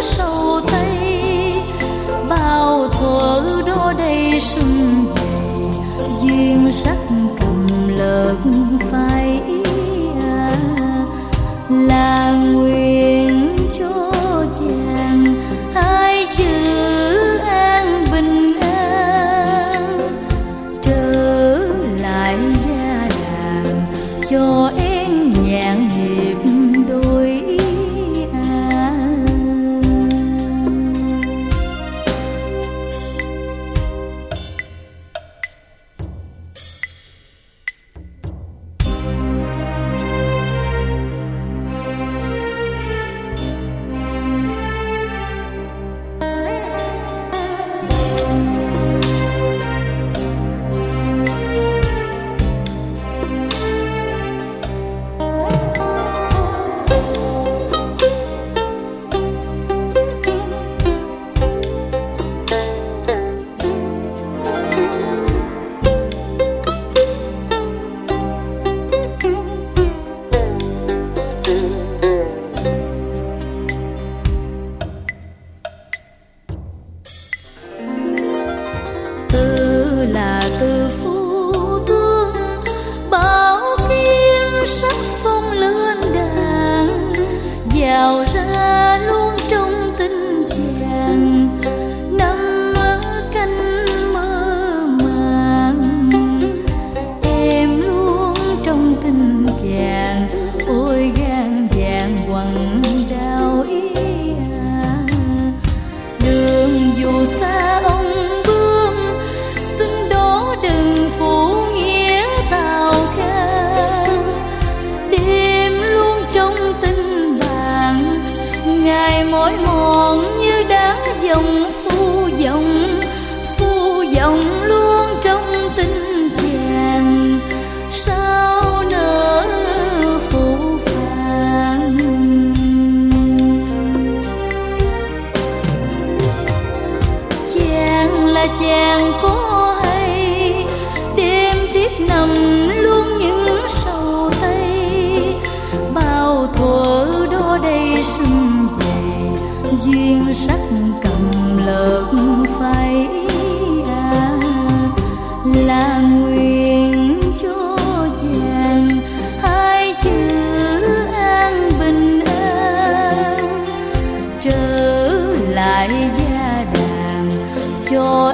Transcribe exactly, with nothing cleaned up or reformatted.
sầu tây, bao thuở đó đây xuân về, duyên sắc cầm lợt phai à, là nguyện cho chàng hai chữ an bình an, trở lại gia đàn cho én nhạn hiệp đôi à. Tư là từ phú thương, bảo kiếm sắc phong lên đàn, vào ra luôn trong tình chàng, nằm ở canh mơ màng, em luôn trong tình chàng, ôi gan vàng quằn đau ý à. Đường dù xa ông bướm, xin đó đừng phụ nghĩa tào khang, đêm luôn trong tình bạn, ngày mỏi mòn như đá dòng phu dòng, phu dòng luôn trong tình chàng, sao nỡ phụ phàng. Chàng là chàng có hay, đêm tiếp nằm luôn những sầu tây, bao thuở đó đây xuân về, duyên sắc cầm lợt phai à, là nguyện cho chàng hai chữ an bình an, trở lại gia đàn cho